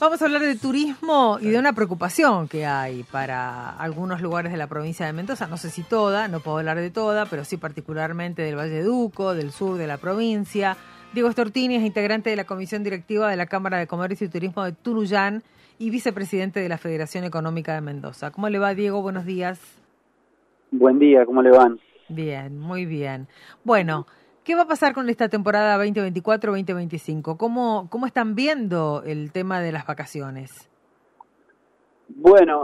Vamos a hablar de turismo y de una preocupación que hay para algunos lugares de la provincia de Mendoza. No sé si toda, no puedo hablar de toda, pero sí particularmente del Valle de Uco, del sur de la provincia. Diego Stortini es integrante de la Comisión Directiva de la Cámara de Comercio y Turismo de Tunuyán y vicepresidente de la Federación Económica de Mendoza. ¿Cómo le va, Diego? Buenos días. Buen día, ¿cómo le van? Bien, muy bien. Bueno, ¿qué va a pasar con esta temporada 2024-2025? ¿Cómo están viendo el tema de las vacaciones? Bueno,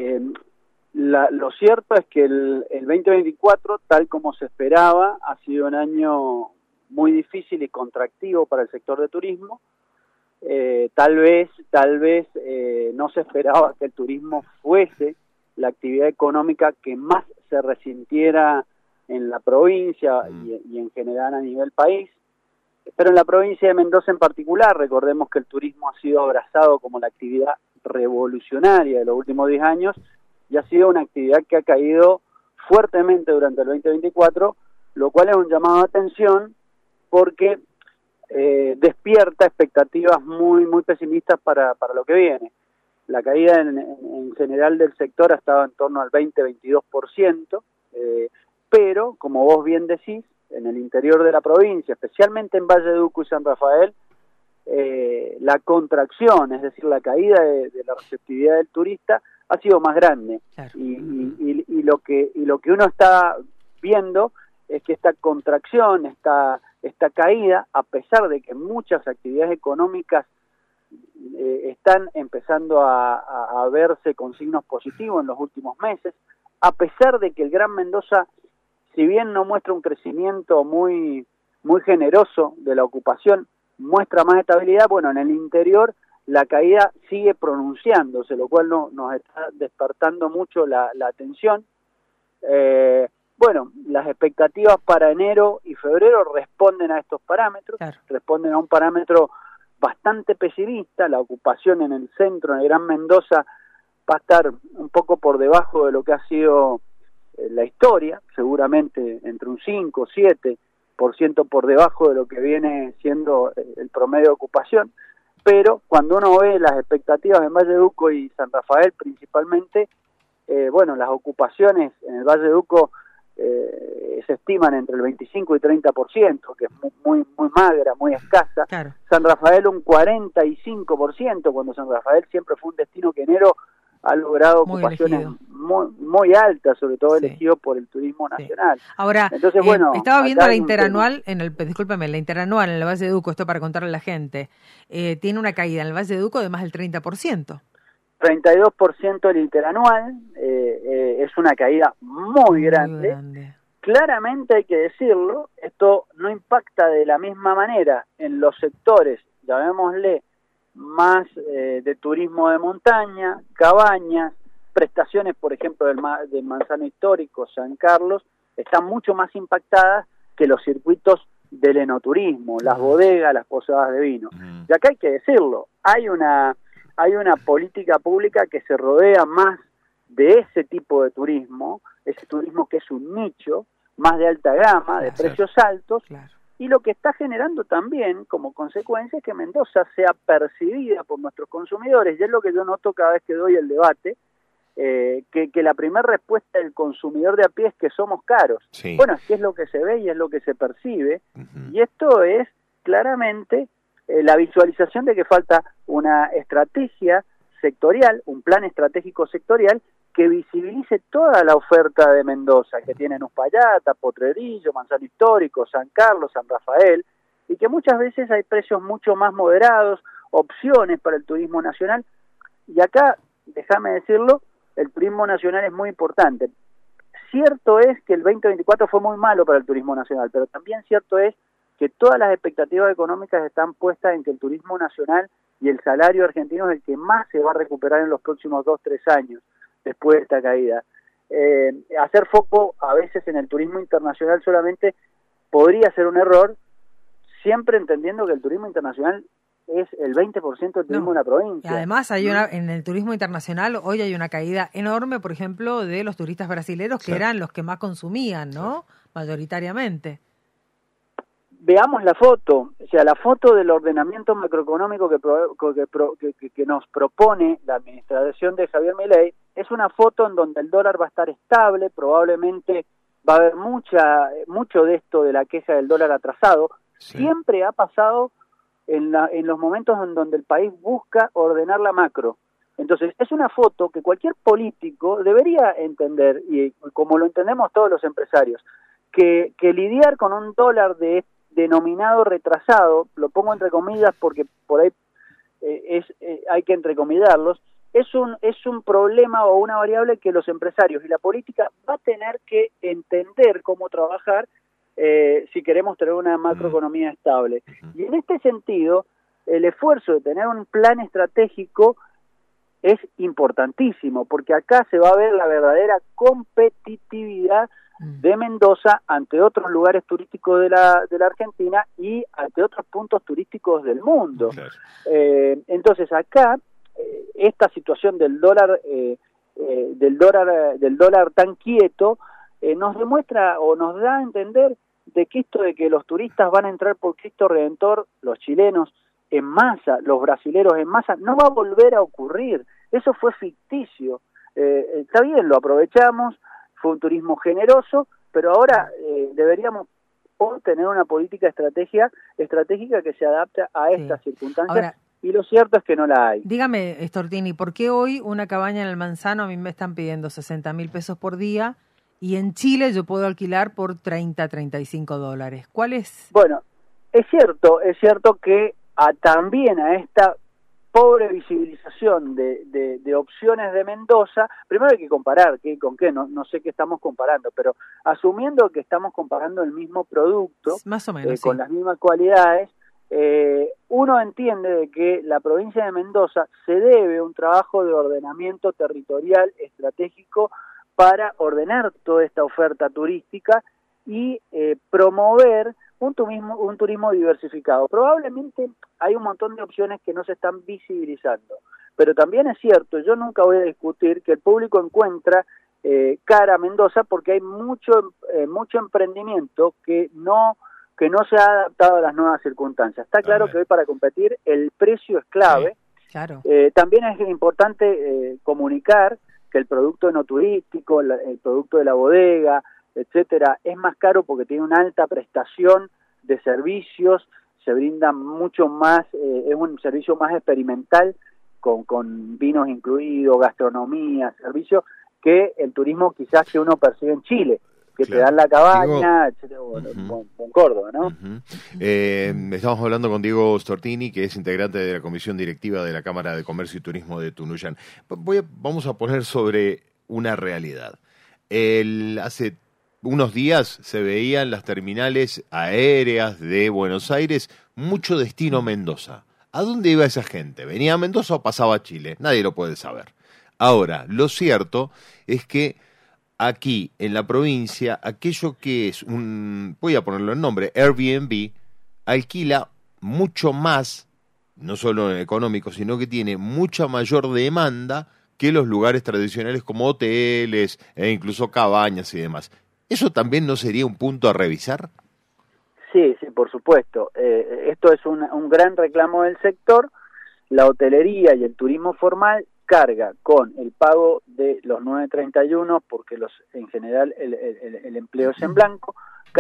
lo cierto es que el 2024, tal como se esperaba, ha sido un año muy difícil y contractivo para el sector de turismo. Tal vez no se esperaba que el turismo fuese la actividad económica que más se resintiera en la provincia y en general a nivel país, pero en la provincia de Mendoza en particular, recordemos que el turismo ha sido abrazado como la actividad revolucionaria de los últimos 10 años y ha sido una actividad que ha caído fuertemente durante el 2024, lo cual es un llamado de atención porque despierta expectativas muy pesimistas para lo que viene. La caída en general del sector ha estado en torno al 20-22%, pero, como vos bien decís, en el interior de la provincia, especialmente en Valle de Uco y San Rafael, la contracción, es decir, la caída de la receptividad del turista ha sido más grande. Claro. Y lo que uno está viendo es que esta contracción, esta caída, a pesar de que muchas actividades económicas están empezando a verse con signos positivos en los últimos meses, a pesar de que el Gran Mendoza, si bien no muestra un crecimiento muy generoso de la ocupación, muestra más estabilidad, bueno, en el interior la caída sigue pronunciándose, lo cual nos está despertando mucho la atención. Bueno, las expectativas para enero y febrero responden a estos parámetros, claro. Responden a un parámetro bastante pesimista. La ocupación en el centro, en el Gran Mendoza, va a estar un poco por debajo de lo que ha sido la historia, seguramente entre un 5 o 7% por debajo de lo que viene siendo el promedio de ocupación, pero cuando uno ve las expectativas en Valle de Uco y San Rafael principalmente, bueno, las ocupaciones en el Valle de Uco se estiman entre el 25 y 30%, que es muy magra, muy escasa. Claro. San Rafael un 45%, cuando San Rafael siempre fue un destino que enero ha logrado ocupaciones muy altas, sobre todo elegido por el turismo nacional. Sí. Ahora, entonces, bueno, estaba viendo la interanual, la interanual en el Valle de Uco, esto para contarle a la gente, tiene una caída en el Valle de Uco de más del 30%. 32% el interanual, es una caída muy grande. Claramente hay que decirlo, esto no impacta de la misma manera en los sectores, llamémosle, más de turismo de montaña, cabañas, prestaciones, por ejemplo, del Manzano Histórico, San Carlos, están mucho más impactadas que los circuitos del enoturismo, las bodegas, las posadas de vino. Y acá hay que decirlo, hay una política pública que se rodea más de ese tipo de turismo, ese turismo que es un nicho, más de alta gama, de precios altos, y lo que está generando también como consecuencia es que Mendoza sea percibida por nuestros consumidores, y es lo que yo noto cada vez que doy el debate, que la primera respuesta del consumidor de a pie es que somos caros. Sí. Bueno, es que es lo que se ve y es lo que se percibe, y esto es claramente la visualización de que falta una estrategia sectorial, un plan estratégico sectorial que visibilice toda la oferta de Mendoza, que tiene Uspallata, Potrerillo, Manzano Histórico, San Carlos, San Rafael, y que muchas veces hay precios mucho más moderados, opciones para el turismo nacional, y acá, déjame decirlo, el turismo nacional es muy importante. Cierto es que el 2024 fue muy malo para el turismo nacional, pero también cierto es que todas las expectativas económicas están puestas en que el turismo nacional y el salario argentino es el que más se va a recuperar en los próximos 2-3 años después de esta caída. Hacer foco a veces en el turismo internacional solamente podría ser un error, siempre entendiendo que el turismo internacional es el 20% del turismo de la provincia. Además, en el turismo internacional hoy hay una caída enorme, por ejemplo, de los turistas brasileños, que eran los que más consumían, ¿no? Mayoritariamente. veamos la foto, o sea, la foto del ordenamiento macroeconómico que nos propone la administración de Javier Milei es una foto en donde el dólar va a estar estable, probablemente va a haber mucho de esto de la queja del dólar atrasado. Sí. Siempre ha pasado en los momentos en donde el país busca ordenar la macro. Entonces, es una foto que cualquier político debería entender, y como lo entendemos todos los empresarios, que lidiar con un dólar denominado retrasado, lo pongo entre comillas porque por ahí hay que entrecomidarlos, es un problema o una variable que los empresarios y la política va a tener que entender cómo trabajar si queremos tener una macroeconomía estable. Y en este sentido, el esfuerzo de tener un plan estratégico es importantísimo, porque acá se va a ver la verdadera competitividad de Mendoza ante otros lugares turísticos de la Argentina y ante otros puntos turísticos del mundo. Claro. Entonces acá esta situación del dólar tan quieto nos demuestra o nos da a entender de que esto de que los turistas van a entrar por Cristo Redentor, los chilenos en masa, los brasileros en masa, no va a volver a ocurrir. Eso fue ficticio. Está bien, lo aprovechamos, fue un turismo generoso, pero ahora deberíamos tener una política estratégica que se adapte a estas circunstancias. Ahora, y lo cierto es que no la hay. Dígame, Stortini, ¿por qué hoy una cabaña en el Manzano a mí me están pidiendo 60.000 pesos por día y en Chile yo puedo alquilar por $35? ¿Cuál es? Bueno, es cierto que también a esta pobre visibilización de opciones de Mendoza, primero hay que comparar con qué, no sé qué estamos comparando, pero asumiendo que estamos comparando el mismo producto, más o menos, con las mismas cualidades, uno entiende de que la provincia de Mendoza se debe un trabajo de ordenamiento territorial estratégico para ordenar toda esta oferta turística y promover un turismo diversificado. Probablemente hay un montón de opciones que no se están visibilizando, pero también es cierto, yo nunca voy a discutir que el público encuentra cara a Mendoza porque hay mucho emprendimiento que no se ha adaptado a las nuevas circunstancias. Está claro que hoy para competir el precio es clave. Sí, claro. También es importante comunicar que el producto no turístico, el producto de la bodega, etcétera, es más caro porque tiene una alta prestación de servicios, se brinda mucho más, es un servicio más experimental, con vinos incluidos, gastronomía, servicios, que el turismo quizás que uno percibe en Chile, que claro, te dan la cabaña, etcétera, con Córdoba, ¿no? Estamos hablando con Diego Stortini, que es integrante de la Comisión Directiva de la Cámara de Comercio y Turismo de Tunuyán. Vamos a poner sobre una realidad. Hace unos días se veían las terminales aéreas de Buenos Aires, mucho destino Mendoza. ¿A dónde iba esa gente? ¿Venía a Mendoza o pasaba a Chile? Nadie lo puede saber. Ahora, lo cierto es que aquí, en la provincia, aquello que es voy a ponerlo en nombre, Airbnb, alquila mucho más, no solo en económico, sino que tiene mucha mayor demanda que los lugares tradicionales como hoteles e incluso cabañas y demás. ¿Eso también no sería un punto a revisar? Sí, por supuesto. Esto es un gran reclamo del sector. La hotelería y el turismo formal carga con el pago de los 931, porque en general el empleo es en blanco,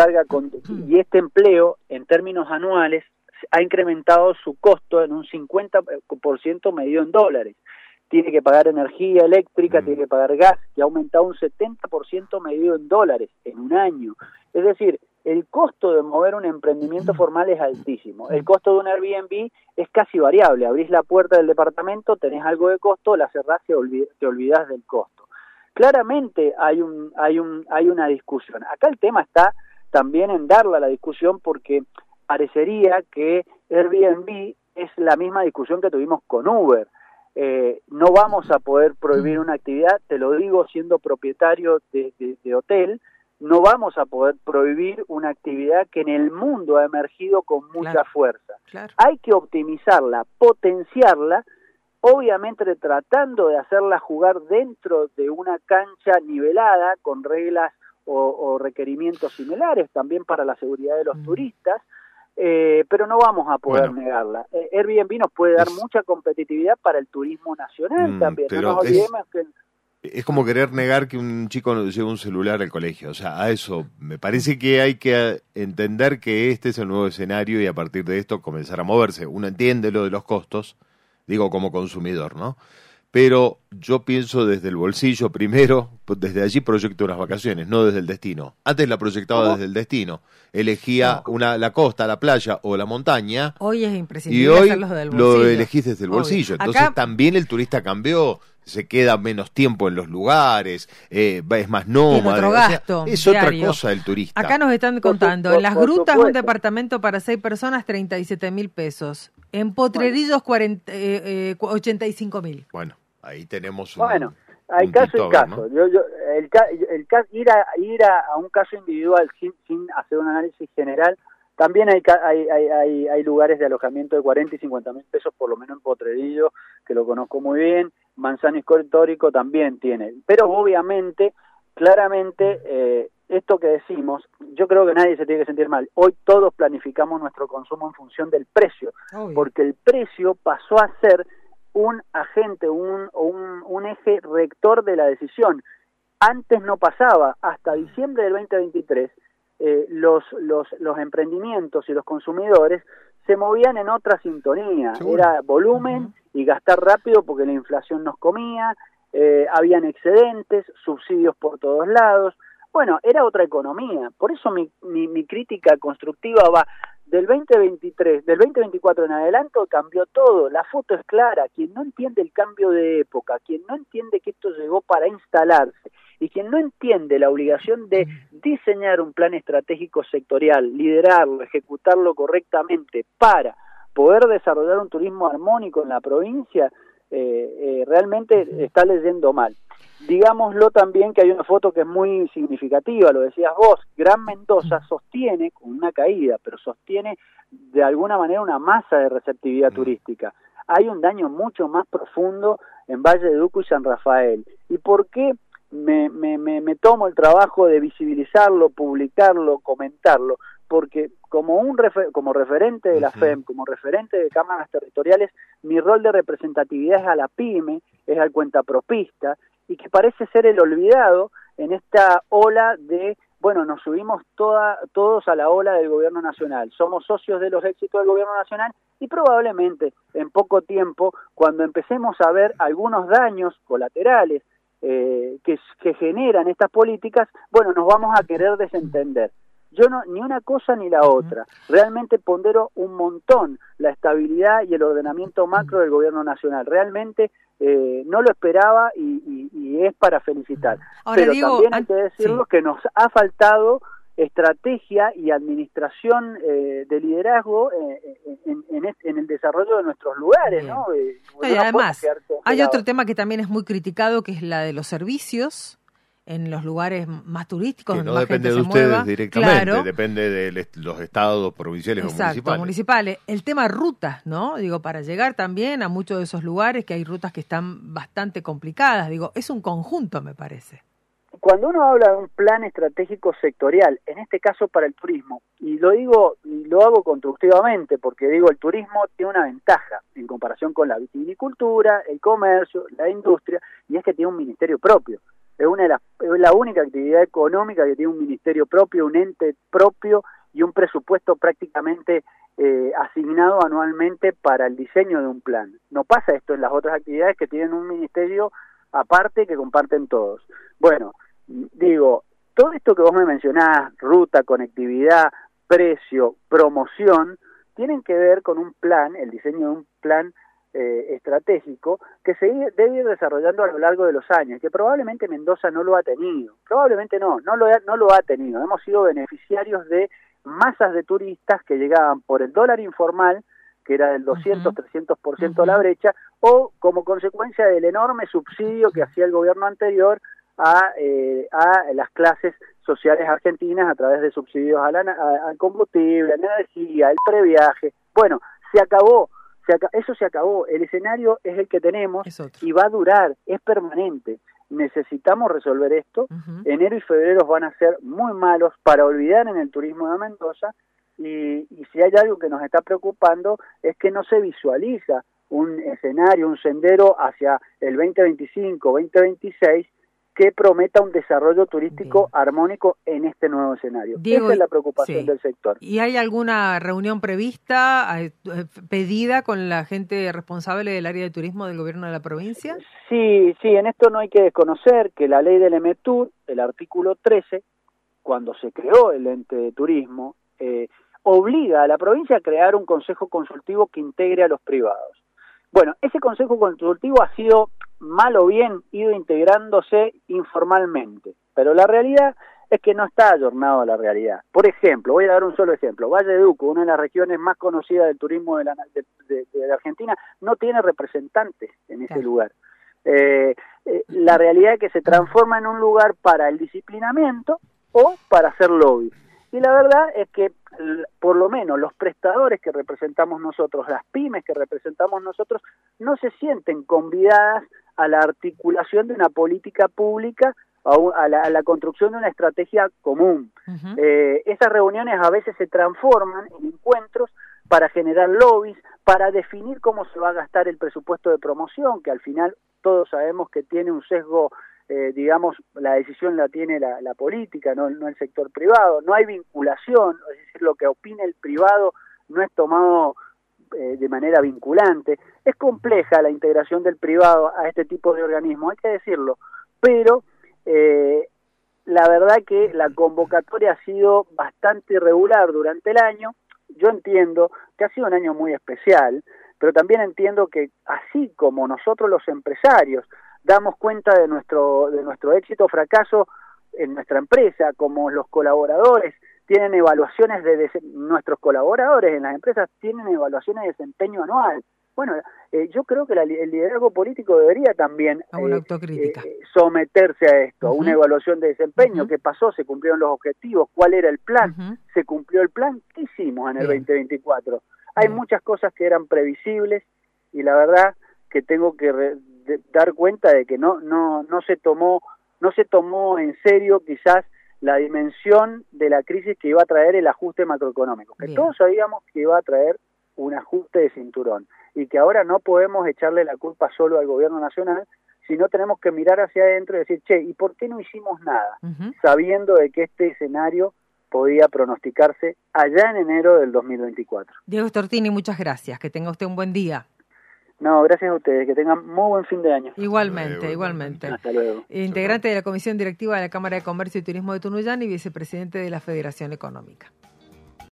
y este empleo, en términos anuales, ha incrementado su costo en un 50% medido en dólares. Tiene que pagar energía eléctrica, tiene que pagar gas, que ha aumentado un 70% medido en dólares en un año. Es decir, el costo de mover un emprendimiento formal es altísimo. El costo de un Airbnb es casi variable. Abrís la puerta del departamento, tenés algo de costo, la cerrás y te olvidás del costo. Claramente hay una discusión. Acá el tema está también en darla la discusión porque parecería que Airbnb es la misma discusión que tuvimos con Uber. No vamos a poder prohibir una actividad, te lo digo siendo propietario de hotel, no vamos a poder prohibir una actividad que en el mundo ha emergido con mucha fuerza. Claro. Hay que optimizarla, potenciarla, obviamente tratando de hacerla jugar dentro de una cancha nivelada, con reglas o requerimientos similares, también para la seguridad de los turistas, pero no vamos a poder negarla. Airbnb nos puede dar mucha competitividad para el turismo nacional también. No nos olvidemos que... Es como querer negar que un chico no lleve un celular al colegio. O sea, a eso me parece que hay que entender que este es el nuevo escenario y a partir de esto comenzar a moverse. Uno entiende lo de los costos, digo como consumidor, ¿no? Pero yo pienso desde el bolsillo primero, desde allí proyecto unas vacaciones, no desde el destino. Antes la proyectaba desde el destino. Elegía la costa, la playa o la montaña. Hoy es imprescindible y hoy hacerlo desde el bolsillo. lo elegís desde el bolsillo. Entonces acá también el turista cambió, se queda menos tiempo en los lugares, es más nómada. Tiene otro gasto, es diario. Otra cosa el turista. Acá nos están contando, en Las Grutas un departamento para 6 personas, 37.000 pesos. En Potrerillos, 85.000. Bueno, ahí tenemos un hay caso y caso. ¿No? Ir a un caso individual sin hacer un análisis general, también hay lugares de alojamiento de 40 y 50.000 pesos, por lo menos en Potrerillos, que lo conozco muy bien. Manzano Histórico también tiene. Pero obviamente, claramente, esto que decimos, yo creo que nadie se tiene que sentir mal. Hoy todos planificamos nuestro consumo en función del precio, porque el precio pasó a ser un agente, un eje rector de la decisión. Antes no pasaba, hasta diciembre del 2023, los emprendimientos y los consumidores se movían en otra sintonía. ¿Seguro? Era volumen y gastar rápido porque la inflación nos comía, habían excedentes, subsidios por todos lados. Bueno, era otra economía. Por eso mi crítica constructiva va del 2023, del 2024 en adelante cambió todo. La foto es clara. Quien no entiende el cambio de época, quien no entiende que esto llegó para instalarse y quien no entiende la obligación de diseñar un plan estratégico sectorial, liderarlo, ejecutarlo correctamente para poder desarrollar un turismo armónico en la provincia, realmente está leyendo mal. Digámoslo también que hay una foto que es muy significativa, lo decías vos, Gran Mendoza sostiene, con una caída, pero sostiene de alguna manera una masa de receptividad turística. Hay un daño mucho más profundo en Valle de Duco y San Rafael. ¿Y por qué me tomo el trabajo de visibilizarlo, publicarlo, comentarlo? Porque como referente de la FEM, como referente de cámaras territoriales, mi rol de representatividad es a la PYME, es al cuentapropista, y que parece ser el olvidado en esta ola de, bueno, nos subimos todos a la ola del gobierno nacional, somos socios de los éxitos del gobierno nacional y probablemente en poco tiempo, cuando empecemos a ver algunos daños colaterales que generan estas políticas, bueno, nos vamos a querer desentender. Yo no, ni una cosa ni la otra. Realmente pondero un montón la estabilidad y el ordenamiento macro del gobierno nacional. Realmente no lo esperaba y es para felicitar. Ahora, pero Diego, también hay que decirlo que nos ha faltado estrategia y administración de liderazgo en el desarrollo de nuestros lugares, ¿no? Y además, hay otro tema que también es muy criticado, que es la de los servicios en los lugares más turísticos, que no donde depende de ustedes directamente, claro. Depende de los estados provinciales o municipales. El tema rutas, ¿no? Digo, para llegar también a muchos de esos lugares, que hay rutas que están bastante complicadas, digo, es un conjunto, me parece. Cuando uno habla de un plan estratégico sectorial, en este caso para el turismo, y lo digo y lo hago constructivamente, porque digo, el turismo tiene una ventaja en comparación con la vitivinicultura, el comercio, la industria, y es que tiene un ministerio propio. Es la única actividad económica que tiene un ministerio propio, un ente propio y un presupuesto prácticamente asignado anualmente para el diseño de un plan. No pasa esto en las otras actividades que tienen un ministerio aparte que comparten todos. Bueno, digo, todo esto que vos me mencionás, ruta, conectividad, precio, promoción, tienen que ver con un plan, el diseño de un plan estratégico que se debe ir desarrollando a lo largo de los años, que probablemente Mendoza no lo ha tenido, probablemente no lo ha tenido. Hemos sido beneficiarios de masas de turistas que llegaban por el dólar informal, que era del 200-300% la brecha, o como consecuencia del enorme subsidio que hacía el gobierno anterior a las clases sociales argentinas a través de subsidios al combustible, a la energía, el previaje. Bueno, eso se acabó, el escenario es el que tenemos y va a durar, es permanente. Necesitamos resolver esto. Enero y febrero van a ser muy malos para olvidar en el turismo de Mendoza, y si hay algo que nos está preocupando es que no se visualiza un escenario, un sendero hacia el 2025, 2026 que prometa un desarrollo turístico armónico en este nuevo escenario. Diego, esa es la preocupación del sector. ¿Y hay alguna reunión prevista, pedida con la gente responsable del área de turismo del gobierno de la provincia? Sí, en esto no hay que desconocer que la ley del EMETUR, el artículo 13, cuando se creó el ente de turismo, obliga a la provincia a crear un consejo consultivo que integre a los privados. Bueno, ese consejo consultivo ha sido, mal o bien, ido integrándose informalmente, pero la realidad es que no está ayornado a la realidad. Por ejemplo, voy a dar un solo ejemplo, Valle de Uco, una de las regiones más conocidas del turismo de la Argentina, no tiene representantes en ese lugar. La realidad es que se transforma en un lugar para el disciplinamiento o para hacer lobby. Y la verdad es que, por lo menos, los prestadores que representamos nosotros, las pymes que representamos nosotros, no se sienten convidadas a la articulación de una política pública, a la construcción de una estrategia común. Esas reuniones a veces se transforman en encuentros para generar lobbies, para definir cómo se va a gastar el presupuesto de promoción, que al final todos sabemos que tiene un sesgo. Digamos, la decisión la tiene la política, no el sector privado. No hay vinculación, es decir, lo que opine el privado no es tomado de manera vinculante. Es compleja la integración del privado a este tipo de organismos, hay que decirlo, pero la verdad que la convocatoria ha sido bastante irregular durante el año. Yo entiendo que ha sido un año muy especial, pero también entiendo que así como nosotros los empresarios damos cuenta de nuestro éxito o fracaso en nuestra empresa, como los colaboradores tienen evaluaciones nuestros colaboradores en las empresas tienen evaluaciones de desempeño anual. Bueno, yo creo que el liderazgo político debería también someterse a esto, a una evaluación de desempeño. ¿Qué pasó? ¿Se cumplieron los objetivos? ¿Cuál era el plan? ¿Se cumplió el plan? ¿Qué hicimos en el 2024? Hay muchas cosas que eran previsibles y la verdad que tengo que dar cuenta de que no se tomó en serio quizás la dimensión de la crisis que iba a traer el ajuste macroeconómico, que todos sabíamos que iba a traer un ajuste de cinturón y que ahora no podemos echarle la culpa solo al gobierno nacional, sino tenemos que mirar hacia adentro y decir, ¿y por qué no hicimos nada? Sabiendo de que este escenario podía pronosticarse allá en enero del 2024. Diego Stortini, muchas gracias, que tenga usted un buen día. No, gracias a ustedes, que tengan muy buen fin de año. Igualmente. Hasta luego. Integrante de la Comisión Directiva de la Cámara de Comercio y Turismo de Tunuyán y vicepresidente de la Federación Económica.